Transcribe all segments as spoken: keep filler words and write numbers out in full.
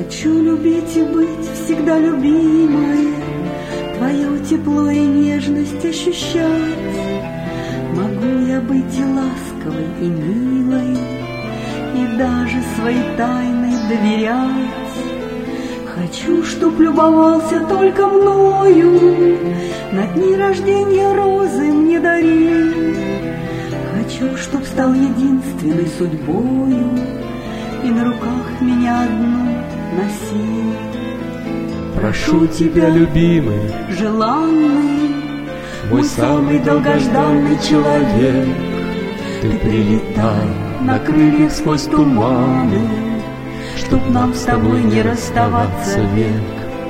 Хочу любить и быть всегда любимой, твое тепло и нежность ощущать. Могу я быть и ласковой, и милой, и даже свои тайны доверять. Хочу, чтоб любовался только мною, на дни рождения розы мне дарил. Хочу, чтоб стал единственной судьбою и на руках меня одну носил. Прошу тебя, любимый, желанный, мой самый долгожданный человек, ты прилетай на крыльях сквозь туманы, чтоб нам с тобой не расставаться век.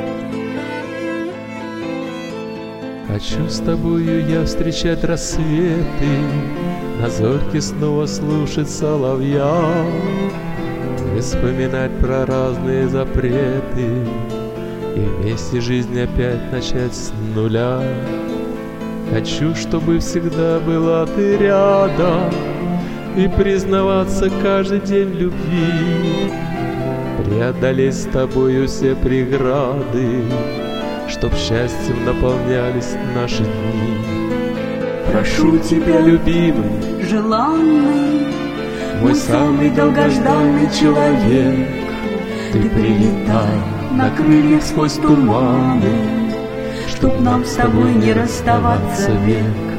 Хочу с тобою я встречать рассветы, на зорьке снова слушать соловья, вспоминать про разные запреты и вместе жизнь опять начать с нуля. Хочу, чтобы всегда была ты рядом и признаваться каждый день в любви, преодолеть с тобою все преграды, чтоб счастьем наполнялись наши дни. Прошу тебя, любимый, желанный, мой самый долгожданный человек, ты прилетай на крыльях сквозь туманы, чтоб нам с тобой не расставаться век.